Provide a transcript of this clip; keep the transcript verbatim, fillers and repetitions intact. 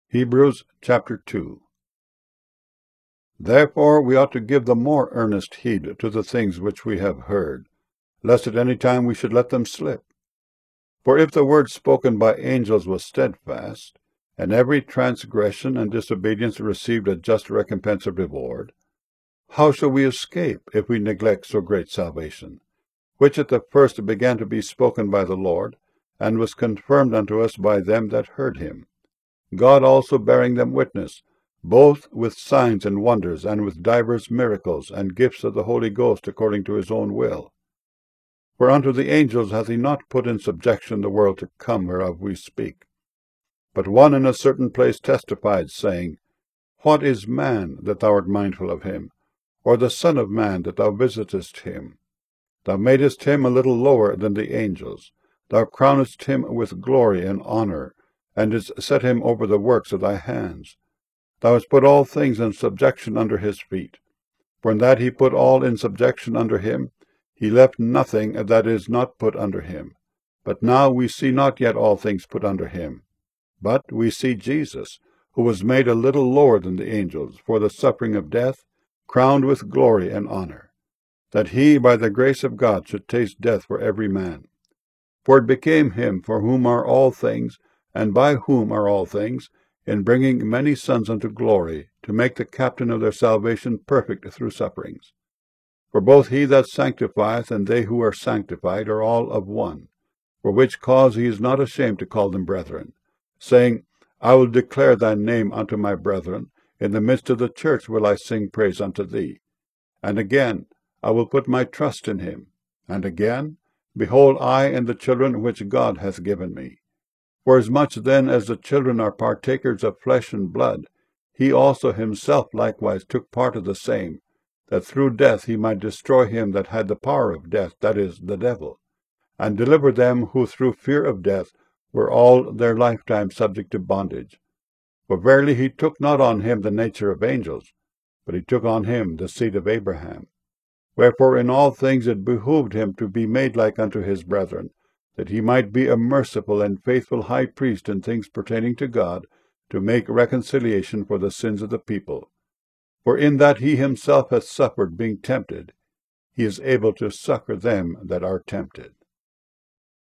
Hebrews chapter two. Therefore we ought to give the more earnest heed to the things which we have heard, lest at any time we should let them slip. For if the word spoken by angels was steadfast, and every transgression and disobedience received a just recompense of reward, how shall we escape if we neglect so great salvation, which at the first began to be spoken by the Lord, and was confirmed unto us by them that heard him, God also bearing them witness, both with signs and wonders, and with divers miracles, and gifts of the Holy Ghost according to his own will? For unto the angels hath he not put in subjection the world to come whereof we speak. But one in a certain place testified, saying, What is man, that thou art mindful of him? Or the son of man, that thou visitest him? Thou madest him a little lower than the angels. Thou crownedst him with glory and honour, and didst set him over the works of thy hands. Thou hast put all things in subjection under his feet. For in that he put all in subjection under him, he left nothing that is not put under him. But now we see not yet all things put under him. But we see Jesus, who was made a little lower than the angels, for the suffering of death, crowned with glory and honour, that he by the grace of God should taste death for every man. For it became him, for whom are all things, and by whom are all things, in bringing many sons unto glory, to make the captain of their salvation perfect through sufferings. For both he that sanctifieth and they who are sanctified are all of one, for which cause he is not ashamed to call them brethren, saying, I will declare thy name unto my brethren, in the midst of the church will I sing praise unto thee. And again, I will put my trust in him. And again, behold, I and the children which God hath given me. Forasmuch then as the children are partakers of flesh and blood, he also himself likewise took part of the same, that through death he might destroy him that had the power of death, that is, the devil, and deliver them who through fear of death were all their lifetime subject to bondage. For verily he took not on him the nature of angels, but he took on him the seed of Abraham. Wherefore in all things it behooved him to be made like unto his brethren, that he might be a merciful and faithful high priest in things pertaining to God, to make reconciliation for the sins of the people. For in that he himself hath suffered being tempted, he is able to succor them that are tempted.